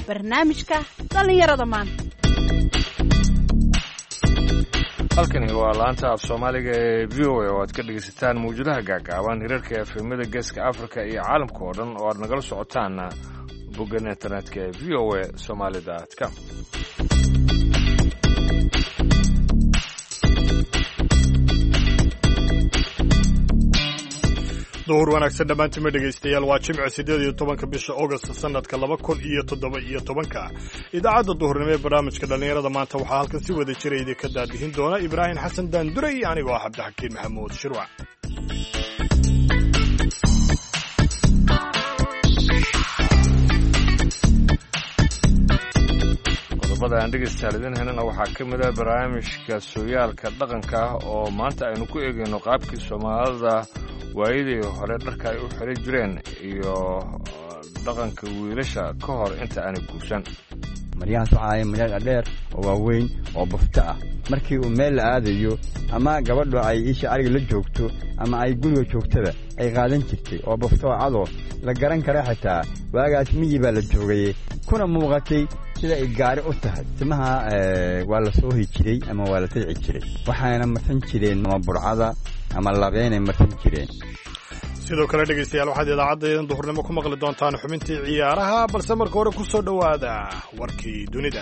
barnaamijka dhallinyarada maanta. halkani waa laanta af soomaaliga ee VOA oo aad ka dhegaysataan mawjadaha gaagaaban hirarka efemada geeska Afrika iyo caalamka oo dhan oo aad nagala socotaan boggan internetka ee voasomali.com. duhur wanaagsan dhammaantima dhegaystayaal waa jimce 18 bisha August sanadka 2017 idaacadda duhurnimo ee barnaamijka dhalinyarada maanta waxaa halkan si wada jira idinka daadihin doona Ibrahim Xasan Daanduray anigoo ah Cabdixakiin Maxamuud Shirwac. qodobada aan dhegaystayaal helana waxaa ka mid ah barnaamijka sooyaalka dhaqanka oo maanta aynu ku eegayno qaabkii Soomaalida waayadii hore dharka ay u xiran jireen iyo dhaqanka wiilasha ka hor inta aanay guursan. maryahaas waxaa ay maryaha dheer oo waaweyn oo bufta ah markii uu meel la aadayo ama gabadhu ay isha ariga la joogto ama ay guriga joogtada ay qaadan jirtay oo bufta oo cado la garan kara xitaa waagaas miyi baa la joogay kuna muuqatay sida ay gaari u tahay timaha waa la soo hijiray ama waa la tirci jiray waxaana marsan jireen ama burcada ama labeenay marsan jireen. sidoo kale dhegaystayaal waxaad idaacadda duhurnimo ku maqli doontaan xubintii ciyaaraha balse marka hore ku soo dhowaada warkii dunida.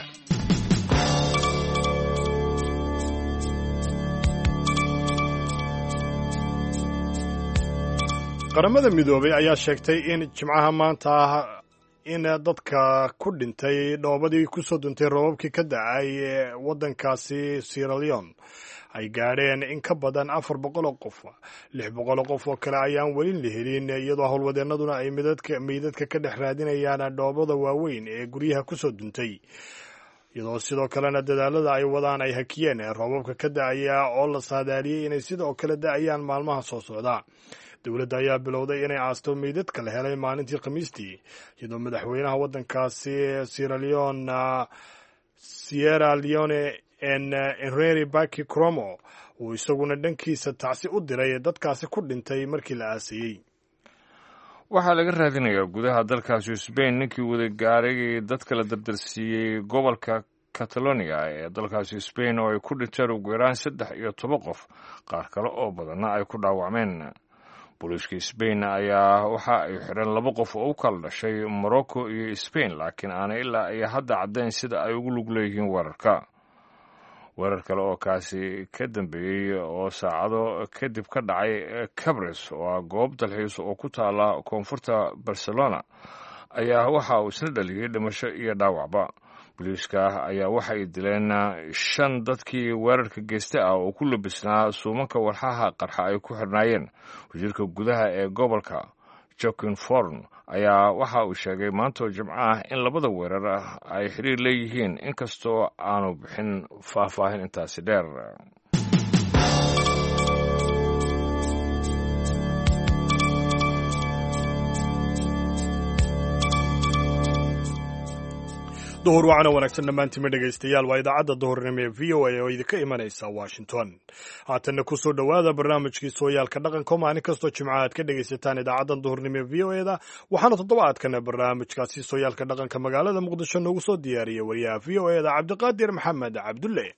qaramada midoobay ayaa sheegtay in jimcaha maanta in dadka ku dhintay dhoobadii ku soo duntay roobabkii ka da'ay waddankaasi Sierra Leone ay gaadheen in ka badan 400 oo qof 600 qof oo kale ayaan weli la helin iyadoo howlwadeennaduna ay meydadka ka dhex raadinayaan dhoobada waaweyn ee guryaha ku soo duntay iyadoo sidoo kalena dadaalada ay wadaan ay hakiyeen roobabka ka da'aya oo la saadaaliyay inay sidoo kale da'ayaan maalmaha soo socda. dowladda ayaa bilowday inay aasto meydadka la helay maalintii Khamiistii iyadoo madaxweynaha waddankaasi Sierra Leone Enrique Baki Cromo uu isaguna dhankiisa tacsi u diray dadkaasi ku dhintay markii la aasayay. waxaa laga raadinayaa gudaha dalkaasi Spain ninkii wada gaaray dadka la dardarsiiyey gobolka Catalonia ee dalkaasi Spain oo ay ku dhinteen ugu yaraan 13 qof qaar kale oo badanna ay ku dhaawacmeen. booliiska Spain ayaa waxa ay xireen 2 qof oo u kala dhashay Morocco iyo Spain laakiin aanay ilaa ay hadda caddayn sida ay ugu lug leeyihiin weerar kale oo kaasi ka dambeeyey oo saacado kadib ka dhacay Cabres oo ah goob dalxiis oo ku taala koonfurta Barcelona ayaa waxa uu isna dhaliyay dhimasho iyo dhaawacba. booliiska ayaa waxay dileen 5 dadkii weerarka geystay oo ku labisnaa suumanka walxaha qarxa ay ku xirnaayeen. wasiirka gudaha ee gobolka Joaquin Forn ayaa waxa uu sheegay maanta Jimco ah in labada weerar ay xiriir leeyihiin inkastoo aanu bixin faahfaahin intaasi dheer. duhur wacana wanaagsan dhammaantima dhegaystayaal waa idaacadda duhurnimo ee VOA oo idinka imanaysa Washington. haatanna ku soo dhowaada barnaamijkii sooyaalka dhaqanka maalin kastoo jimca aad ka dhegaysataan idaacadda duhurnimo ee VOA-da waxaana toddobaadkan barnaamijkaasi sooyaalka dhaqanka magaalada Muqdisho noogu soo diyaariyay wariyaha VOA-da Cabdiqaadir Maxamed Cabdulle.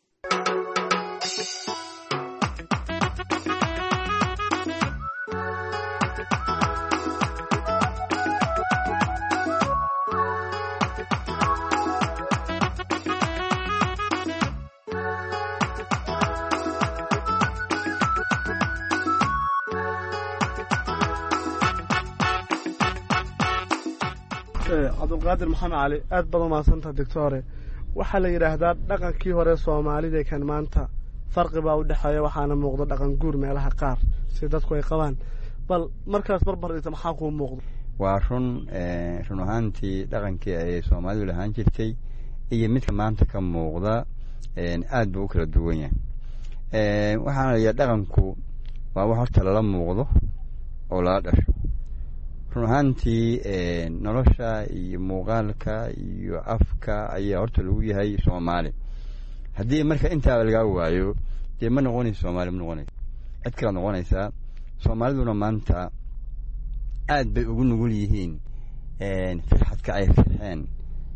cabdulqaadir maxamed cali aad baad umahadsantaha doctore. waxaa la yidhaahdaa dhaqankii hore Soomaalida kan maanta farqi baa u dhexeeya waxaana muuqda dhaqan guur meelaha qaar si dadku ay qabaan bal markaas barbar dhigta maxaa kuu muuqda? waa run ahaantii dhaqankii ay Soomaalidu lahaan jirtay iyo midka maanta ka muuqda aad buu u kala duwan yahay. waxaana la yidhaha dhaqanku waa wax horta lala muuqdo oo lala dhasho. run ahaantii nolosha iyo muuqaalka iyo afka ayaa horta lagu yahay Soomaali. haddii marka intaa laga waayo dee ma noqonayso Soomaali, ma noqonayso cid kale noqonaysaa. Soomaaliduna maanta aad bay ugu nugul yihiin firxadka ay firxeen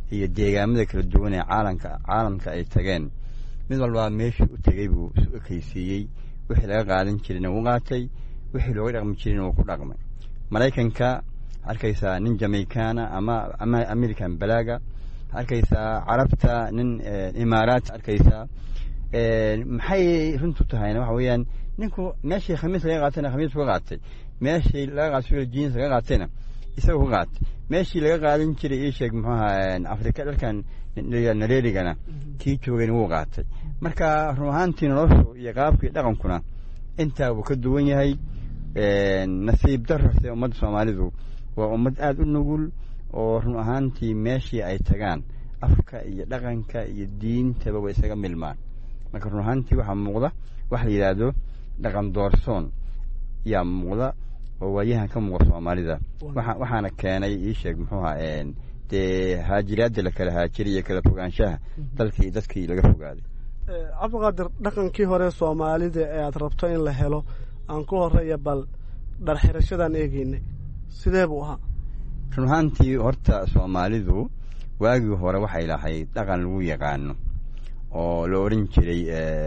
iyo deegaamada kala duwan ee caalamka ay tageen mid walbaa meeshii u tegey buu isu ekaysiiyey wixii laga qaadan jirayna wuu qaatay wixii looga dhaqmi jirayna wuu ku dhaqmay maraykanka arkaysaa nin jamaicaana ama american balaaga arkaysaa carabta nin imaaraat arkaysaa maxay runtu tahayna waxa weeyaan ninku meeshii khamiis laga qaatayna khamiis ka qaatay meeshii laga qaatay jeans laga qaatayna isaga ku qaatay meeshii laga qaadan jiray ii sheeg muxuu ahaa afrika dhalkan nareerigana kii joogayna wuu qaatay marka run ahaantii noloshu iyo qaabkii dhaqankuna intaa wuu ka duwan yahay nasiib darrase ummadda soomaalidu waa ummad aada u nugul oo run ahaantii meeshii ay tagaan afka iyo dhaqanka iyo diintaba way isaga milmaan marka run ahaantii waxaa muuqda waxa la yidhaahdo dhaqan doorsoon yaa muuqda oo waayahan ka muuqda soomaalida waxaana keenay ii sheeg muxuu ahaa dee haajiraadda la kala haajiriy iyo kala fogaanshaha dalkii dadkii laga fogaaday cabdiqaadir dhaqankii hore soomaalida ee aad rabto in la helo aan ku horeeya bal dharxirashadaan eegeynay sidee buu ahaa run ahaantii horta soomaalidu waagii hore waxay lahayd dhaqan lagu yaqaano oo la odhan jiray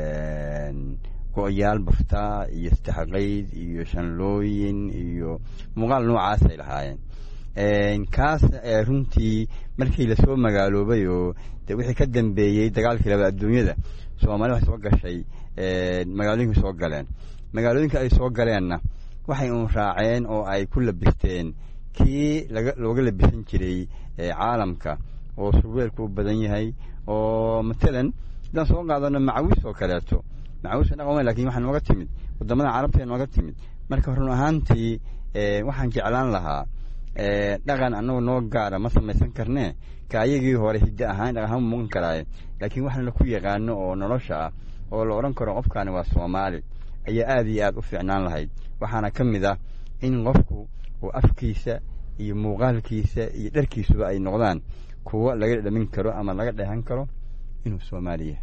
go-yaal baftaa iyo istixaqayd iyo shanlooyin iyo muuqaal noocaasay lahaayeen kaas runtii markii lasoo magaaloobay oo de wixii ka dambeeyey dagaalkii laba adduunyada soomaalida waxay soo gashay magaalooyinkii soo galeen magaalooyinka ay soo galeenna waxay uun raaceen oo ay ku labisteen kii looga labisan jiray caalamka oo surweelku u badan yahay oo matalan haddaan soo qaadano macawiis oo kaleeto macawiis dhaqan lakin waxaa nooga timid wadamada carabta nooga timid marka run ahaantii waxaan jeclaan lahaa dhaqan annagu noo gaara ma samaysan karnee ka ayagii hore hiddo ahaan dhaqan ahaan muuqan karaaye laakiin waxaan laku yaqaano oo nolosha ah oo la odhan karo qofkaani waa soomaali ayaa aada iyo aada u fiicnaan lahayd waxaana ka mid ah in qofku uu afkiisa iyo muuqaalkiisa iyo dharkiisuba ay noqdaan kuwo laga dhamin karo ama laga dheehan karo inuu soomaaliya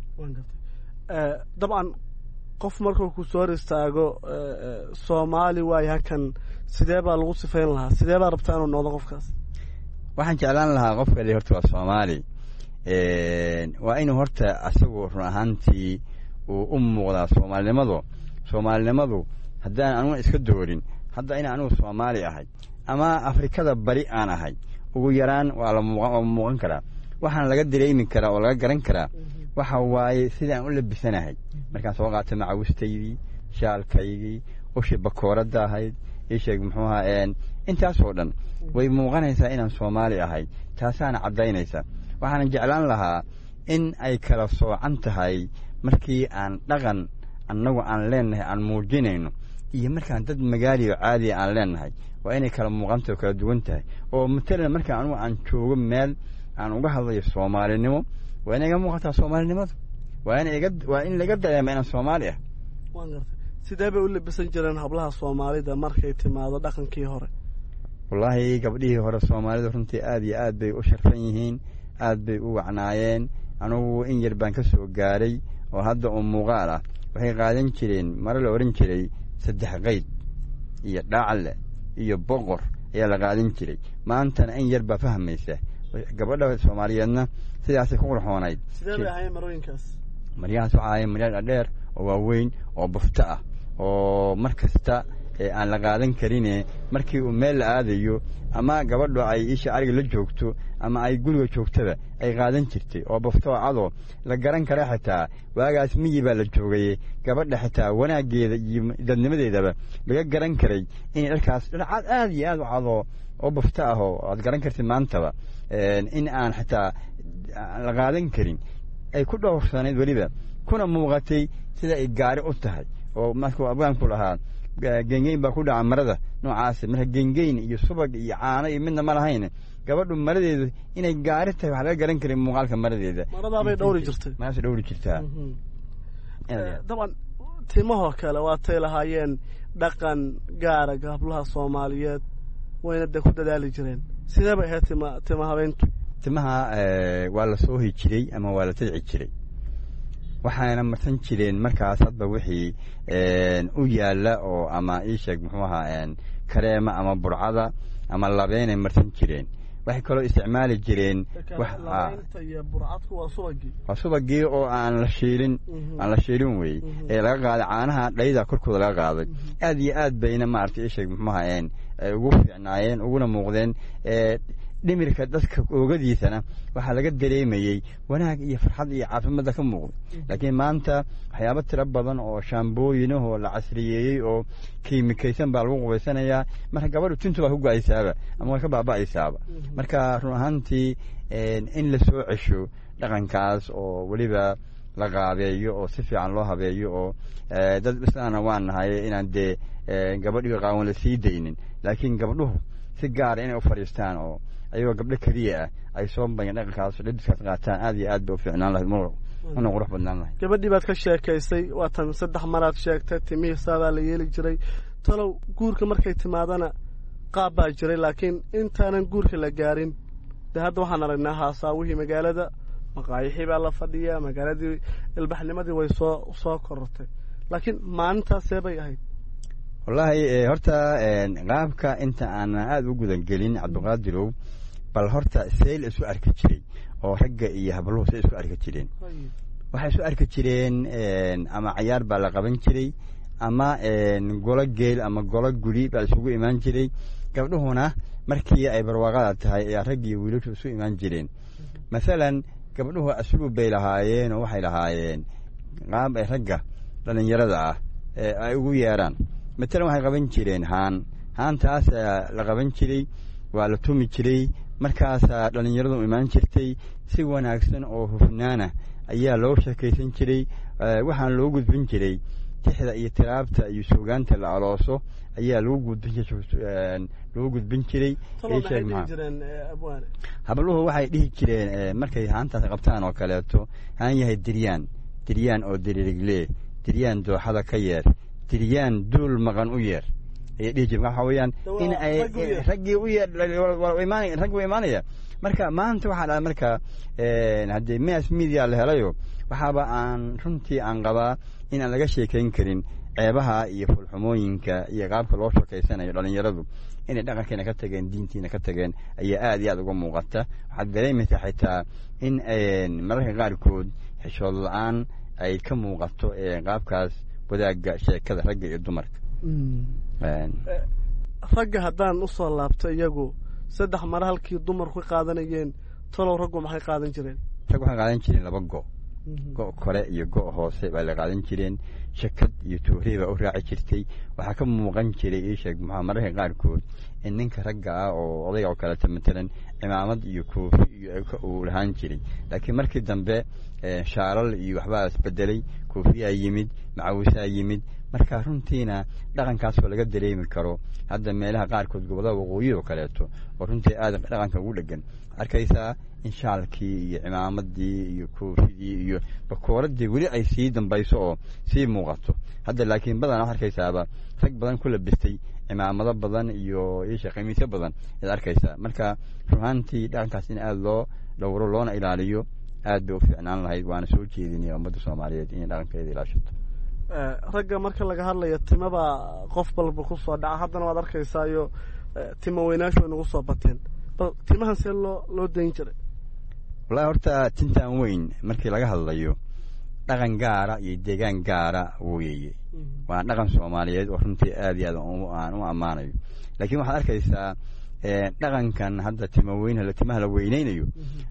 dabcan qof markuu ku soo hor istaago soomaali waayo hakan sidee baa lagu sifayn lahaa sidee baa rabtaa inuu noqdo qofkaas waxaan jeclaan lahaa qofka horta waa soomaali waa inuu horta asagu run ahaantii uu u muuqdaa soomaalinimadu haddaan anuga iska doorin hadda in anugu soomaali ahay ama afrikada bari aan ahay ugu yaraan waa muuqan karaa waxaana laga dareemi karaa oo laga garan karaa waxa waaye sidii aan u labisanahay markaan soo qaatay macawistaydii shaalkaygii ushii bakooradda ahayd ii sheeg muxuu ahaa intaasoo dhan way muuqanaysaa inaan soomaali ahay taasaana caddaynaysa waxaana jeclaan lahaa in ay kala soocan tahay markii aan dhaqan annagu aan leennahay aan muujinayno iyo markaan dad magaaliyo caadiya aan leennahay waa inay kala muuqantah oo kala duwan tahay oo matalan markaan anugu aan joogo meel aan uga hadlayo soomaalinimo waa inay iga muuqataa soomaalinimadu waa in laga dareema inaan soomaali ah waan gartay sidee bay u labisan jireen hablaha soomaalida markay timaado dhaqankii hore wallaahi gabdhihii hore soomaalida runtii aada iyo aad bay u sharfan yihiin aad bay u wacnaayeen anugu in yar baan ka soo gaaray oo hadda oo muuqaal ah waxay qaadan jireen mare la odhan jiray 3 qayd iyo dhaacalle iyo boqor ayaa la qaadan jiray maantana in yar baa fahmaysa gabadha soomaaliyeedna sidaasay ku qurxoonayd sidee bay ahaayeen marooyinkaas maryahaas waxaa ahaayeen maryaa dheer oo waaweyn oo bufto ah oo mar kasta aan la qaadan karine markii uu meel la aadayo ama gabadho ay isha ariga la joogto ama ay guriga joogtada ay qaadan jirtay oo bufto cadoo la garan kara xitaa waagaas miyi baa la joogay gabadha xitaa wanaageeda iyo dadnimadeedaba laga garan karay in dharkaas dharcad aad iyo aad u cadoo oo bufto ah oo aad garan kartid maantaba in aan xitaa la qaadan karin ay ku dhowrsanayd weliba kuna muuqatay sida ay gaari u tahay oo markuu afgaanku lahaa gengeyn baa ku dhaca marada noocaas marka gengeyn iyo subag iyo caano iyo midna ma lahayn gabadhu maradeedu inay gaari tahay waxa laga garan karay muuqaalka maradeeda maradaabay dhowri jirtay maasha dhowri jirtaa daban timahoo kale waatay lahaayeen dhaqan gaara gabdhaha soomaaliyeed wayna de ku dadaali jireen sidee bay ahayd tima habeentu timaha waa la soo hi jiray ama waa la tadci jiray waxaana marsan jireen markaas hadba wixii u yaalla oo ama ii sheeg muxuu ahaa kareema ama burcada ama labeenay marsan jireen waxay kaloo isticmaali jireen waa subagii oo aan la shiilin wey ee laga qaaday caanaha dhayda korkooda laga qaaday aad iyo aad bayna maaragtay isheeg muxuuha ugu fiicnaayeen uguna muuqdeen dhimirka dadka oogadiisana waxaa laga dareemayey wanaag iyo farxad iyo caafimaadda ka muuqda laakiin maanta waxyaabo tiro badan oo shaambooyinahoo la casriyeeyey oo kiimikaysan baa lagu qubaysanayaa marka gabadhu tintu baa ku go-aysaaba ama way ka baaba'aysaaba marka run ahaantii in la soo cesho dhaqankaas oo weliba la qaabeeyo oo si fiican loo habeeyo oo dad islaana waan nahay inaan dee gabadhiga qaawan la sii daynin laakiin gabdhuhu si gaara inay u fadhiistaan oo ayagoo gabdho keliya ah ay soo bayan dhaqankaas dhadiskaas qaataan aad iyo aad bay u fiicnaan lahayd una qurux badnaan lahayd gabadhii baad ka sheekaysay waatan 3 maraad sheegtay timihiisaa baa la yeeli jiray talow guurka markay timaadana qaab baa jiray laakiin intaanan guurka la gaarin de hadda waxaan aragnaa haasaawihii magaalada maqaayixii baa la fadhiyaa magaaladii ilbaxnimadii way soo korortay laakiin maalintaasee bay ahayd wallaahi horta qaabka inta aanan aada u gudangelin cabdiqaadirow bal horta seyl isu arki jiray oo ragga iyo habluhu say isku arki jireen waxay isu arki jireen ama cayaar baa la qaban jiray ama golo geel ama golo guri baa isugu imaan jiray gabdhuhuna markii ay barwaaqada tahay ayaa ragg iyo wiilashu isu imaan jireen masalan gabdhuhu asluub bay lahaayeen oo waxay lahaayeen qaab ay ragga dhallinyarada ah ay ugu yeeraan matalan waxay qaban jireen haantaas la qaban jiray waa la tumi jiray markaasaa dhallinyaradu imaan jirtay si wanaagsan oo hufnaana ayaa loo sheekaysan jiray waxaan loo gudbin jiray tixda iyo tiraabta iyo suugaanta la alooso ayaa lagu gudbin jiray habluhu waxay dhihi jireen markay haantaas qabtaan oo kaleeto haan yahay diryaan oo diririgle diryaan dooxada ka yeer diryaan duul maqan u yeer ayay dhihi jireen waxa weeyaan in ay raggii u yeer rag way imaanaya marka maanta waxaa dhaca marka haddii mass media la helayo waxaaba aan runtii aan qabaa inaan laga sheekayn karin ceebaha iyo fulxumooyinka iyo qaabka loo sheekaysanayo dhallinyaradu inay dhaqankiina ka tageen diintiina ka tageen ayaa aad iyo aad uga muuqata waxaad dareemaysaa xitaa in mararka qaarkood xishood la-aan ay ka muuqato qaabkaas wadaagga sheekada ragga iyo dumarka ragga haddaan usoo laabto iyagu 3 mara halkii dumarku qaadanayeen talow raggu maxay qaadan jireen rag waxay qaadan jireen 2 go' kore iyo go' hoose baa la qaadan jireen shakad iyo tuurii baa u raaci jirtay waxaa ka muuqan jiray iisheeg mararka qaarkood in ninka ragga ah oo odayga oo kaleeto matalan cimaamad iyo koofi iyo uu lahaan jiray laakiin markii dambe shaalal iyo waxbaa isbedelay koofiyaa yimid macawisaa yimid marka runtiina dhaqankaasoo laga dareemi karo hadda meelaha qaarkood gobollada waqooyi oo kaleeto oo runtii aad dhaqanka ugu dhegan arkaysaa in shaalkii iyo cimaamadii iyo koofidii iyo bakooradii weli ay sii dambayso oo sii muuqato hadda laakiin badan waxaad arkaysaaba rag badan ku labistay cimaamado badan iyo iisha khamiisyo badan ayaad arkaysaa marka runaantii dhaqankaas in aada loo dhowro loona ilaaliyo aad bay u fiicnaan lahayd waana soo jeedinaya ummadda soomaaliyeed inay dhaqankeeda ilaashato ragga marka laga hadlayo timabaa qof balba ku soo dhaca haddana waad arkaysaa iyo timo weynaashu way nagu soo bateen bal timahan see loo dayn jiray wallahi horta tintaan weyn markii laga hadlayo dhaqan gaara iyo deegaan gaara weeye waa dhaqan soomaaliyeed oo runtii aad iyo aad aan u ammaanayo laakiin waxaad arkaysaa dhaqankan hadda timaha la weyneynayo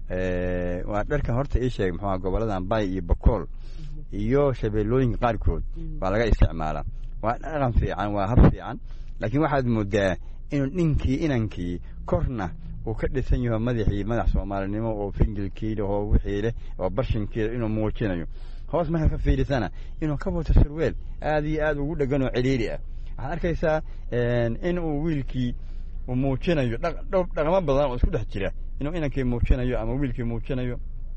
waa dharkan horta ii sheeg muxuuha goboladan bay iyo bakool iyo shabeellooyinka qaarkood baa laga isticmaalaa waa dhaqan fiican waa hab fiican laakiin waxaad moodaa inuu inankii korna uu ka dhisan yaho madax soomaalinimo oo fingilkiila oo wixii leh oo barshinkiila inuu muujinayo hoos markaa ka fiirisana inuu ka wato surweel aad iyo aad ugu dhegan oo celiiri ah waxaad arkaysaa in uu wiilkii uu muujinayo dhaqamo badan oo isku dhex jira inuu inankii muujinayo ama wiilkii muujinayo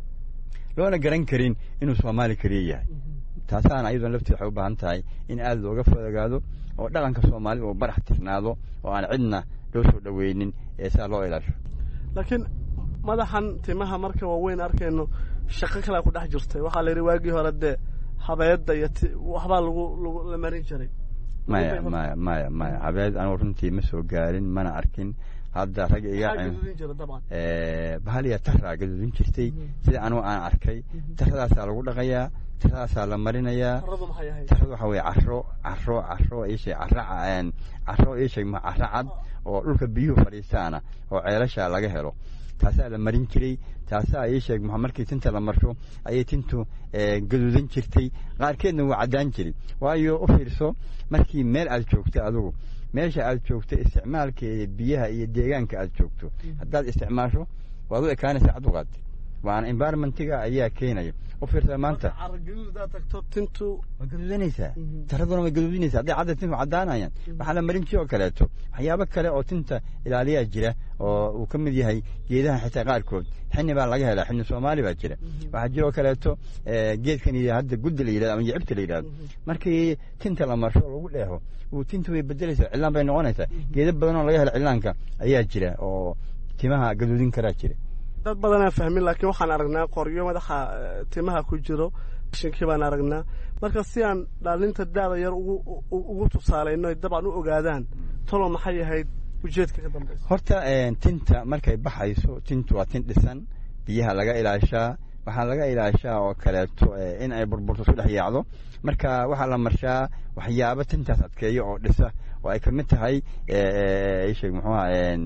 loona garan karin inuu soomaali kaliya yahay taasaana iyadoon lafteed waxay u baahan tahay in aad looga fogaado oo dhaqanka soomaalida uu barax tirnaado oo aan cidna loo soo dhaweynin ee saa loo ilaasho laakiin madaxan timaha marka waaweyn arkayno shaqo kale ku dhex jirtay waxaa la yidhi waagii hore dee habeedda iyo waxbaa la marin jiray maya habeed anigu runtii ma soo gaarin mana arkin hadda rag iga bahaliya taraa gaduudin jirtay sida anigu aan arkay taradaasaa lagu dhaqayaa taradaasaa la marinayaa taradu waxa weye caro iisheeg caro iisheeg ma caro cad oo dhulka biyuhu fadhiistaana oo ceelasha laga helo taasaa la marin jiray taasaa iisheeg markii tinta la marsho ayay tintu gaduudan jirtay qaarkeedna waa caddaan jiray waayo u fiirso markii meel aad joogto adigu meesha aad joogto isticmaalkeeda biyaha iyo deegaanka aad joogto haddaad isticmaasho waad u ekaanaysaa cadduqaad waana environmentiga ayaa keenaya u fiirsa maanta tintu waa gaduudanaysaa taraduna way gaduudinaysaa hadday cadda tinku caddaanayaan waxaa la marin jiray oo kaleeto waxyaabo kale oo tinta ilaaliyaa jira oo uu ka mid yahay geedaha xitaa qaarkood xini baa laga helaa xini soomaali baa jira waxaa jira oo kaleeto geedkan iyo hadda guddi la yidhahdo ama jicibta la yidhahdo markii tinta la marsho lagu dheexo tintu way bedelaysaa cillaan bay noqonaysaa geeda badan oo laga helo cillaanka ayaa jira oo timaha gaduudin karaa jira dad badanaa fahmin laakiin waxaan aragnaa qoryo madaxa timaha ku jiro shinkii baan aragnaa marka si aan dhaalinta daada yar ugu tusaalayno ay dabcan u ogaadaan talo maxay ahayd ujeedka ka dambaysa horta tinta markay baxayso tintu waa tin dhisan biyaha laga ilaashaa waxaa laga ilaashaa oo kaleeto in ay burburto isku dhex yaacdo marka waxaa la marshaa waxyaabo tintaas adkeeyo oo dhisa oo ay ka mid tahay sheeg muxuu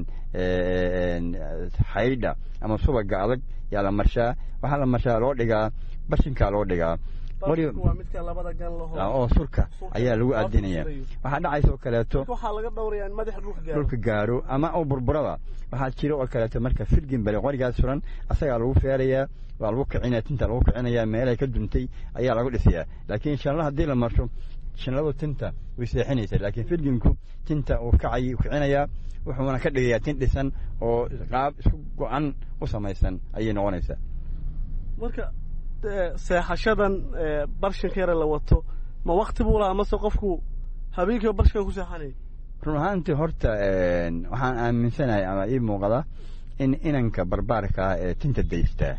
xaydha ama subaga adag yaa la marshaa waxaa la marshaa loo dhigaa bashinkaa loo dhigaa waa midka labada gan oo surka ayaa lagu aadinaya waxaa dhacaysa oo kaleeto waxaa laga dhowrayaa in madaxa dhulka gaaro ama oo burburada waxaa jira oo kaleeto marka filgin bale qorigaas suran asagaa lagu feerayaa waa lagu kicinaya tinta lagu kicinayaa meelay ka duntay ayaa lagu dhisayaa laakiin shanla haddii la marsho shanladu tinta way seexinaysaa laakiin filginku tinta uu kicinayaa wuxuuna ka dhigayaa tin dhisan oo qaab isku go-an u samaysan ayay noqonaysaa marka seexashadan barshinka yare la wato ma wakti buu lahaa mase qofku habeenkiiba barshinka ku seexanay run ahaantii horta waxaan aaminsanahay ama ii muuqada in inanka barbaarka ah ee tinta daystaa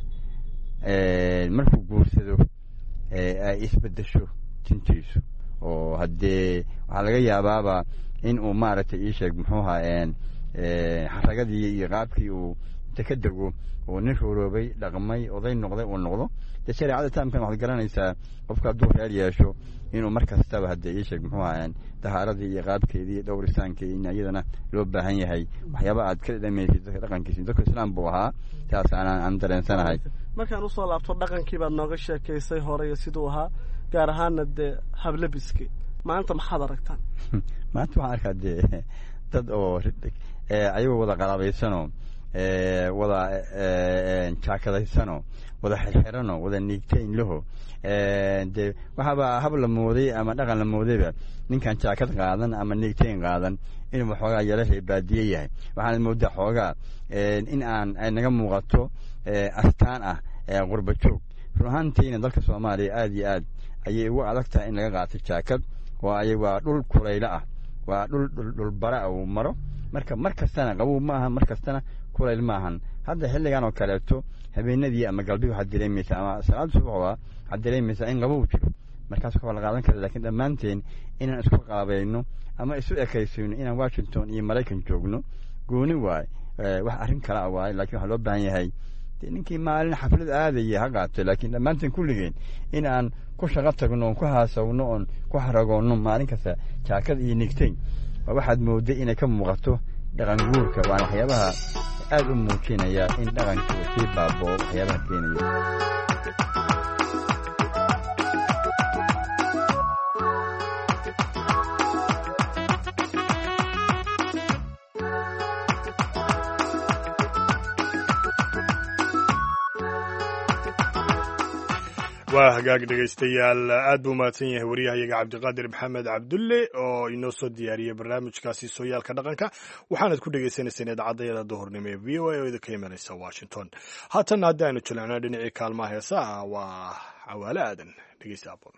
markuu guursado ay isbedesho tintiisu oo haddee waxaa laga yaabaaba in uu maaragtay ii sheeg muxuu ahaa xaragadii iyo qaabkii uu inta ka dego oo nin rooroobay dhaqmay oday noqday uu noqdo dee shareecada taamkan waxaad garanaysaa qofka hadduu reer yeesho inuu mar kastaba haddee ii sheeg muxuu ahaa dahaaradii iyo qaabkeedii iyo dhowristaankii in iyadana loo baahan yahay waxyaaba aad ka dhamaysid dadka dhaqankiisi dadka islaam buu ahaa taas aan dareensanahay markaan usoo laabto dhaqankii baad nooga sheekaysay hore iyo siduu ahaa gaar ahaana dee hablabiski maanta maxaad aragtaan maanta waxaan arkaa dee dad oo ayagoo wada qaraabaysanoo wada jaakadaysanoo wada xirxiranoo wada niigtayn laho dee waxaaba hab la mooday ama dhaqan la moodayba ninkan jaakad qaadan ama niigtayn qaadan inuu xoogaa yalashay baadiye yahay waxaana moodaa xoogaa in ay naga muuqato astaan ah qurba joog run ahaantiina dalka soomaaliya aad iyo aad ayay ugu adag tahay in laga qaato jaakad waayo waa dhul kulaylo ah waa dhulbara uu maro marka mar kastana qabow ma ahan mar kastana kulayl ma ahan hadda xilligan oo kaleeto habeenadii ama galbii waxaad dareemaysaa ama salaada subax waxaad dareemaysaa in qabow jiro markaas waa la qaadan kara laakiin dhammaanteen inaan isku qaabayno ama isu ekaysayno inaan washington iyo maraykan joogno gooni waaye wax arrin kala waaye laakiin waxaa loo baahan yahay ninkii maalin xaflad aadaya ha qaato laakiin dhammaanteen kulligeen in aan ku shaqo tagno oon ku haasawno oon ku haragoonno maalin kasta jaakad iyo nigtayn waa waxaad mooday inay ka muuqato dhaqan guurka waana waxyaabaha aad u muujinaya in dhaqanka uu sii baaboo waxyaabaha keenaya waa hagaag dhegaystayaal aad buu mahadsan yahay waryahayaga cabdiqaadir maxamed cabdulle oo inoo soo diyaariyey barnaamijkaasi sooyaalka dhaqanka waxaanad ku dhagaysanayseen idaacadayada duhurnimo ee v o a oo idinka imanaysa washington haatanna haddii aynu jilcnaa dhinacii kaalmaha heesaha waa cawaale aadan dhegeysta aboon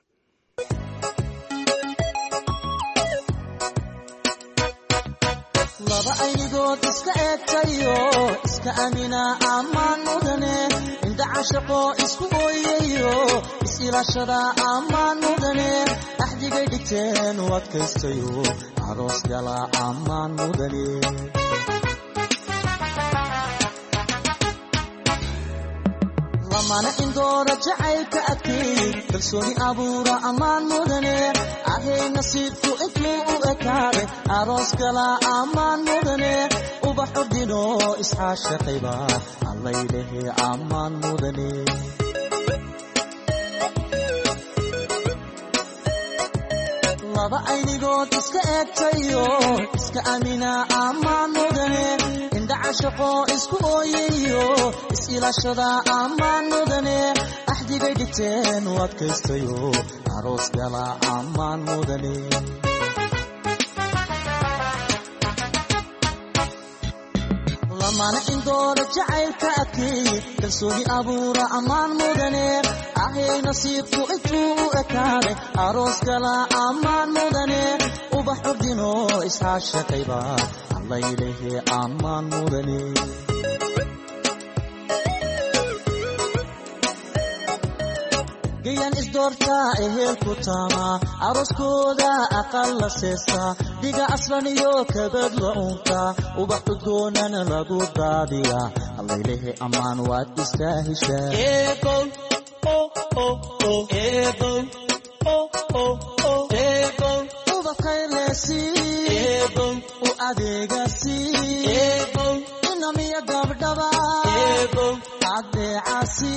laba aynigood iska eegtayo iska amina ammaan mudane indha cashaqo isku ooyayo is-ilaashada ammaan mudane axdigay dhigteen u adkaystayo aroos gala ammaan mudane lamana indoora jacaylka adkeey kalsooni abuura ammaan mudane ahay nasiibku intuu u ekaade aroos gala ammaan mudane ubax ordino isxaashaqayba allaylehe ammaan mudane laba aynigood iska eegtayo iska amina ammaan mudane indhaca shaqo isku ooyayo is-ilaashada ammaan mudane axdigay dhigteen u adkaystayo aroos gala ammaan mudane lamana indoora jacaylka adkeey kalsooni abuura ammaan mudane ahay nasiibku intuu u ekaade aroos gala ammaan mudane ubax ordino isxaashaqayba allaylehe ammaan mudane gayan isdoorta ehelku taama arooskooda aqal la seesa dhiga aslan iyo kabad la unta ubax udgoonana lagu daadiya allaylehe ammaan waad istaahishaa ubakaylesi u adeegasi inamiya gabdhaba adeecasi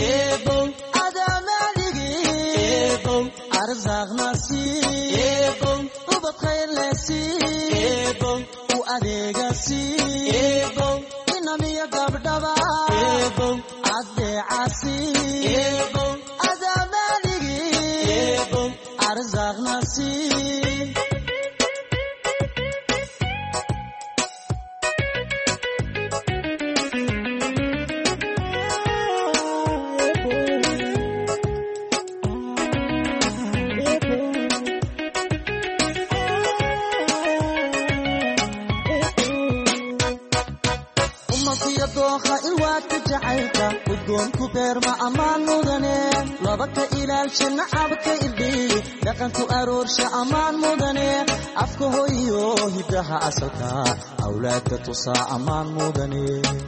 arzaqnasi ubakaylesi u adeegasi inamiya gabdhaba adeecasi adamaligi arzaqnasi udgoonku beerma ammaan mudane laba ka ilaalsha nacabka irdhiy dhaqanku aroorsha ammaan mudane afka hoyo hiddaha asalka awlaadka tusaa ammaan mudane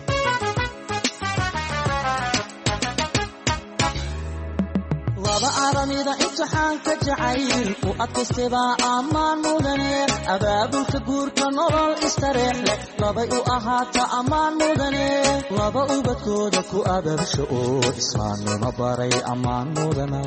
laba aramida imtixaanka jacayl u adkaystebaa ammaan mudane abaabulka guurka nolol istareex leh labay u ahaata ammaan mudane laba ubadkooda ku ababsho oo islaamnimo baray ammaan mudana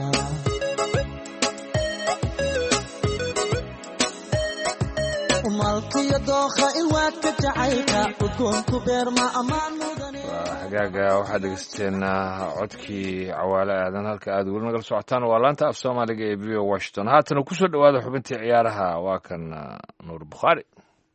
malkiyo dookha ilwaadka jacaylka udgoonku beerma ammaan mudane hagaaga waxaad dhegeysateen codkii cawaale aadan halka aad weli nagala socotaan waa laanta af soomaaliga ee v o washington haatana kusoo dhawaada xubintii ciyaaraha waa kan nuur bukhaari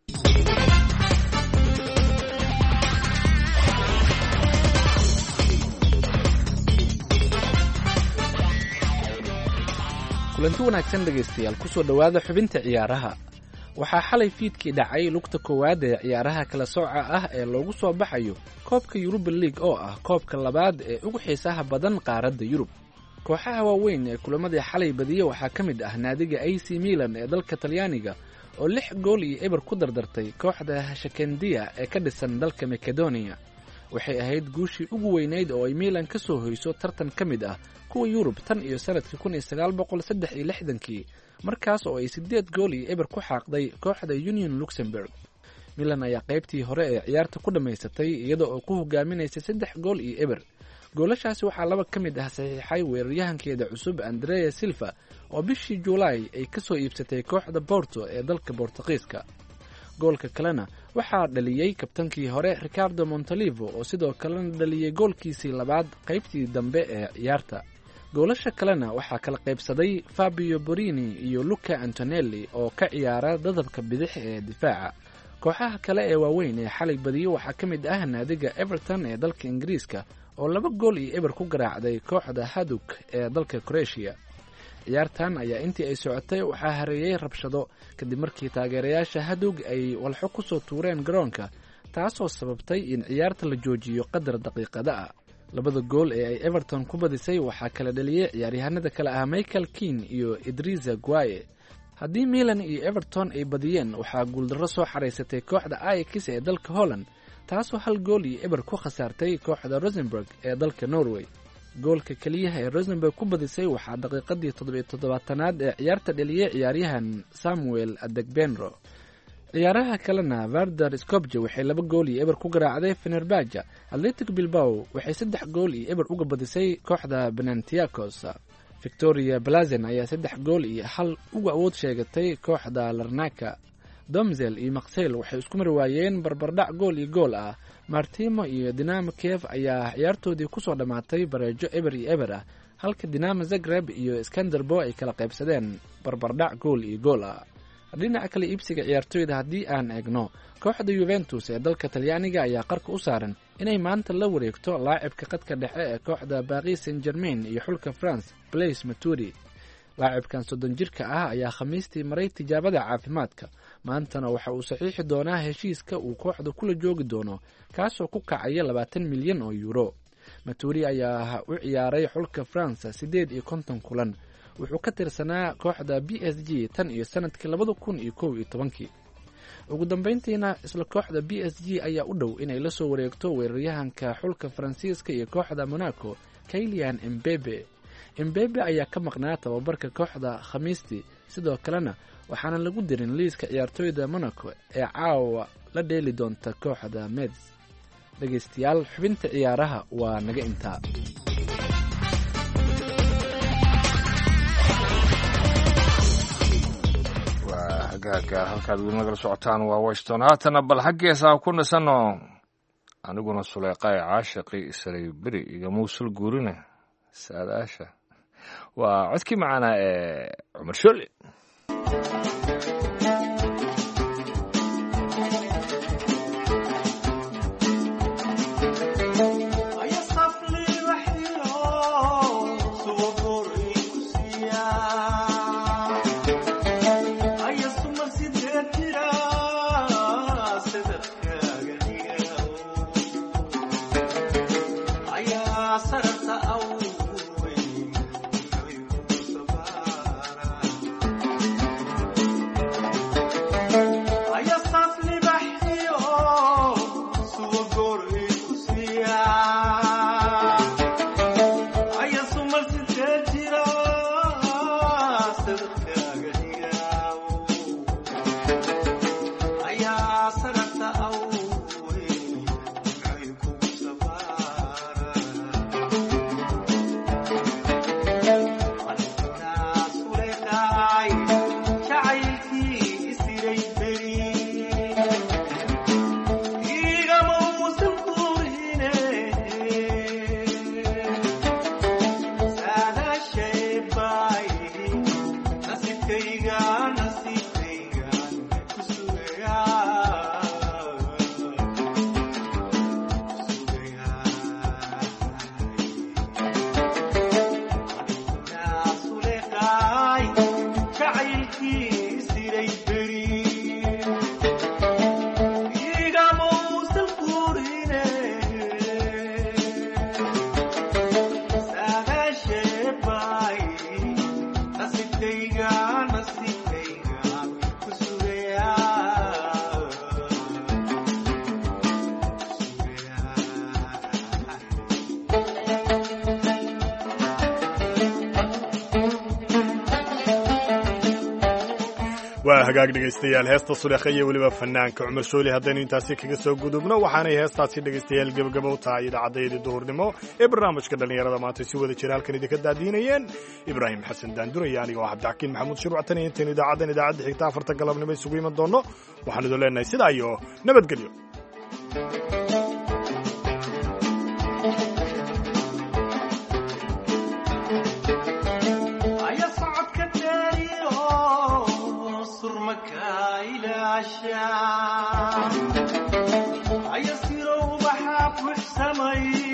kulanti wanaagsan dhegaystayaal kusoo dhowaada xubinta ciyaaraha waxaa xalay fiidkii dhacay lugta koowaad ee ciyaaraha kala sooca ah ee loogu soo baxayo koobka yuruba liig oo ah koobka labaad ee ugu xiisaha badan qaaradda yurub kooxaha waaweyn ee kulamadii xalay badiye waxaa ka mid ah naadiga ac milan ee dalka talyaaniga oo 6 gool iyo eber ku dardartay kooxda hashakendiya ee ka dhisan dalka makedoniya waxay ahayd guushii ugu weynayd oo ay milan ka soo hoyso tartan ka mid ah kuwa yurub tan iyo sanadkii 1963 markaas oo ay 8 gool iyo eber ku xaaqday kooxda Union Luxembourg. Milan ayaa qaybtii hore ee ciyaarta ku dhameysatay iyada oo ku hogaaminaysay 3 gool iyo eber. goolashaasi waxaa laba ka mid ah saxiixay weeraryahankeeda cusub Andrea Silva oo bishii July ay ka soo iibsatay kooxda Porto ee dalka Boortaqiiska. goolka kalena waxaa dhaliyay kabtankii hore Ricardo Montalivo oo sidoo kalena dhaliyay goolkiisii labaad qaybtii dambe ee ciyaarta. goolasha kalena waxaa kala qaybsaday Fabio Borini iyo Luca Antonelli oo ka ciyaara dadabka bidix ee difaaca. kooxaha kale ee waaweyn ee xalay badiyo waxaa ka mid ah naadiga Everton ee dalka Ingiriiska oo 2 gool iyo eber ku garaacday kooxda Hajduk ee dalka Croatia. ciyaartan ayaa intii ay socotay waxaa hareeyay rabshado kadib markii taageerayaasha Hajduk ay walxo ku soo tuureen garoonka taasoo sababtay in ciyaarta la joojiyo qadar daqiiqada ah. 2 gool ee ay Everton ku badisay waxaa kala dhaliyay ciyaaryahanada kale ah Michael Keane iyo Idrissa Gueye. haddii Milan iyo Everton ay badiyeen waxaa guuldarro soo xareysatay kooxda Ajax ee dalka Holland taasoo 1 gool iyo eber ku khasaartay kooxda Rosenborg ee dalka Norway. goolka keliyaha ee rosenberg ku badisay waxaa daqiiqadii 77aad ee ciyaarta dheliyay ciyaaryahan samuel adegbenro. ciyaaraha kalena Vardar Skopje waxay 2 gool iyo eber ku garaacday Fenerbahce. Athletic Bilbao waxay 3 gool iyo eber uga badisay kooxda Panathinaikos. Victoria Plazen ayaa 3 gool iyo 1 uga awood sheegatay kooxda Larnaca. Domzel iyo Marseille waxay isku mar waayeen barbardhac gool iyo gool ah. Martimo iyo Dinamo Kiev ayaa ciyaartoodii ku soo dhamaatay bareejo eber iyo eber ah, halka Dinamo Zagreb iyo Skanderbo ay kala qaybsadeen barbardhac gool iyo gool ah. dhinaca kale iibsiga ciyaartoyda haddii aan eegno, kooxda Juventus ee dalka Talyaaniga ayaa qarka u saaran inay maanta la wareegto laacibka qadka dhexe ee kooxda Paris Saint-Germain iyo xulka France Blaise Matuidi. laacibkan 30 jirka ah ayaa khamiistii maray tijaabada caafimaadka, maantana waxa uu saxiixi doonaa heshiiska uu kooxda kula joogi doono kaasoo ku kacaya 20 milyan oo euro. Matuidi ayaa u ciyaaray xulka France 58 kulan, wuxuu ka tirsanaa kooxda PSG tan iyo sanadkii 2011. ugu dambeyntiina isla kooxda PSG ayaa u dhow inay la soo wareegto weeraryahanka xulka Faransiiska iyo kooxda Monaco Kylian Mbappe. Mbappe ayaa ka maqnaa tababarka kooxda Khamiistii, sidoo kalena waxaana lagu dirin liiska ciyaartoyda Monaco ee caawa la dheeli doonta kooxda Metz. dhageystayaal, xubinta ciyaaraha waa naga intaa. hagaaga halkaad weli nagala socotaan waa Washington. haatana bal xaggeesaa ku nasano, aniguna Suleeqay caashiqi isaray beri iyo muusul guurine saadaasha. waa codkii macana ee Cumar Sholle. waa hagaag dhegaystayaal, heesta Suleeqa iyo weliba fanaanka Cumar Sholle haddaynu intaasi kaga soo gudubno, waxaanay heestaasi dhegaystayaal gabagabo u tahay idaacaddeedii duhurnimo ee barnaamijka dhallinyarada maanta si wada jira halkan idinka daadiinayeen Ibraahim Xasan Daandure iyo aniga oo Cabdixakiin Maxamuud Shiruuc. tan iyo intaan idaacadda xigta 4 galabnimo isugu iman doono, waxaan idin leenahay sidaa iyo nabadgelyo. يسيروا بحاب وحسمي